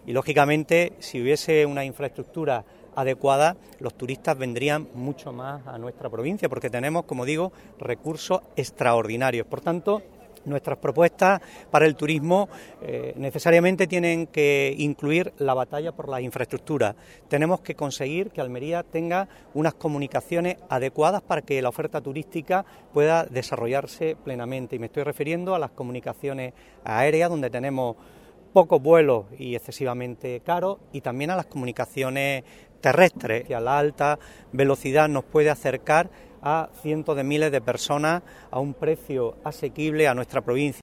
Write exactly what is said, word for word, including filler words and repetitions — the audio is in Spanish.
y lógicamente si hubiese una infraestructura adecuada, los turistas vendrían mucho más a nuestra provincia, porque tenemos, como digo, recursos extraordinarios. Por tanto, nuestras propuestas para el turismo eh, necesariamente tienen que incluir la batalla por las infraestructuras. Tenemos que conseguir que Almería tenga unas comunicaciones adecuadas para que la oferta turística pueda desarrollarse plenamente. Y me estoy refiriendo a las comunicaciones aéreas, donde tenemos pocos vuelos y excesivamente caros, y también a las comunicaciones terrestres, que a la alta velocidad nos puede acercar a cientos de miles de personas a un precio asequible a nuestra provincia.